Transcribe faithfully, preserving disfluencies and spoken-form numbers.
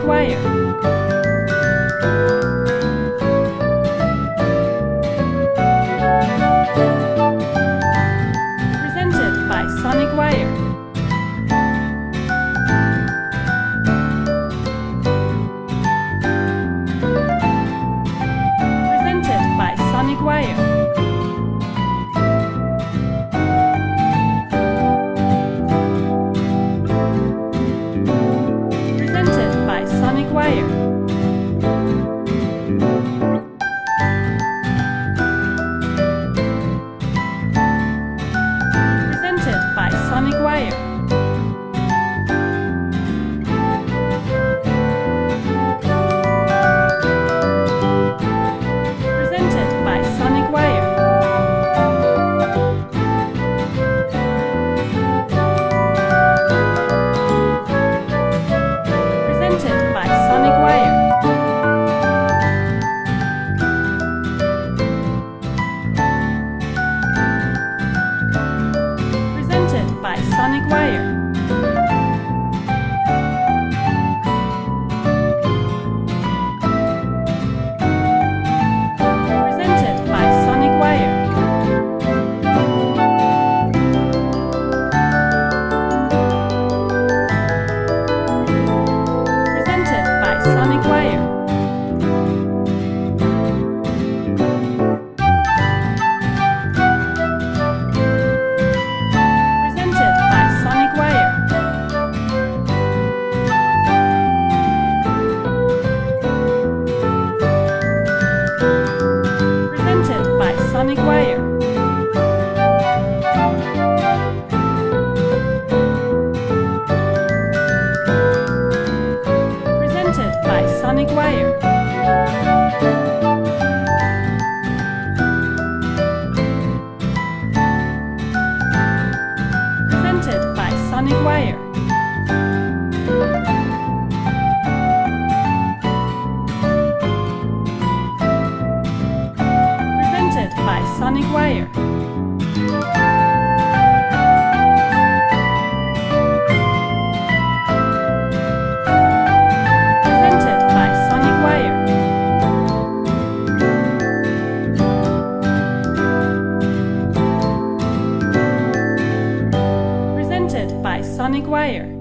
Wire. Presented by Sonic Wire. Presented by Sonic Wire. Sonic Wire. Presented by Sonic Wire. Presented by Sonic Wire. Presented by Sonic Wire. Presented by Sonic Wire. Presented by Sonic Wire. Presented by Sonic Wire. Presented by Sonic Wire. Presented by Sonic Wire. Presented by Sonic Wire. Presented by Sonic Wire. Presented by Sonic Wire. Presented by Sonic Wire. Presented by Sonic Wire.